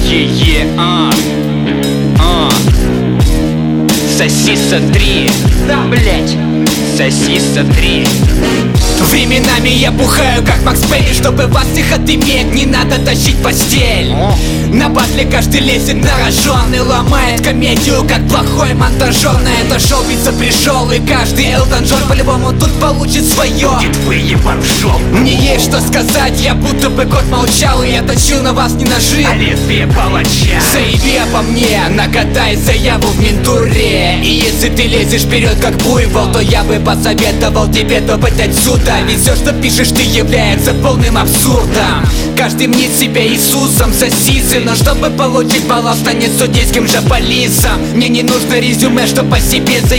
Соси, сотри. Да, блять. Соси, сотри. Временами я бухаю, как Макс Пейн. Чтобы вас всех отыметь, не надо тащить постель. На батле каждый лезет на рожон и ломает комедию, как плохой монтажер. На это шоу биться пришел, и каждый Элтон Джон по-любому тут получит свое. Будет выебан в жопу. Мне есть что сказать, я будто бы год молчал, и я точил на вас не ножи, а лезвие палача. Заяви обо мне, накатай заяву в ментуре. И если ты лезешь вперед как буйвол, то я бы посоветовал тебе топать отсюда. Ведь все, что пишешь ты, является полным абсурдом. Каждый мнит себя Иисусом, сосисы. Но чтобы получить балл, станет судейским же полисом. Мне не нужно резюме, что по себе заявить.